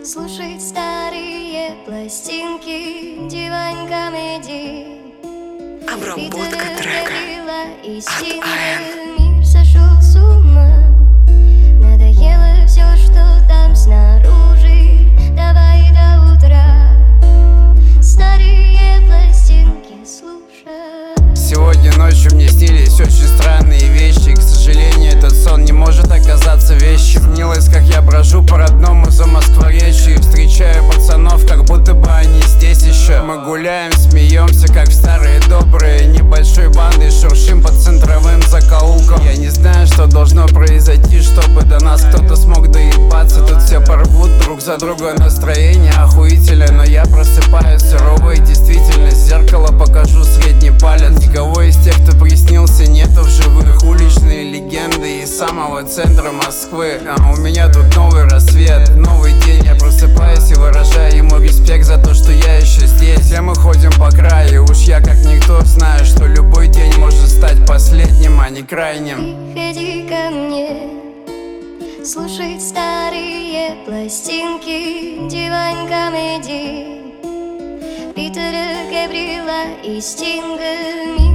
Слушать старые пластинки, дивань комедий. Обработка трека от АЭН. Мир сошел с ума. Надоело все, что там снаружи. Давай до утра старые пластинки слушай. Сегодня ночью мне снились очень странные вещи. К сожалению, этот сон не может оказаться вещью. Снилось, как я брожу по родному Замоскворечью и встречаю пацанов, как будто бы они здесь еще. Мы гуляем, смеемся, как в старые добрые. Небольшой бандой шуршим по центровым закоулкам. Я не знаю, что должно произойти, чтобы до нас кто-то смог доебаться. Тут все порвут друг за друга, настроение охуительное. Но я просыпаюсь, суровая действительность. В зеркало покажу средний палец. Никого из тех, кто приснился, нету в живых. Уличные легенды из самого центра Москвы. А у меня тут новый рассвет, новый день. Я просыпаюсь и выражаю ему респект за то, что я еще здесь. Все мы ходим по краю, уж я как никто знаю, что любой день может стать последним, а не крайним. Приходи ко мне, слушать старые пластинки, дивань комедий. Питера Габриэла и Стинга.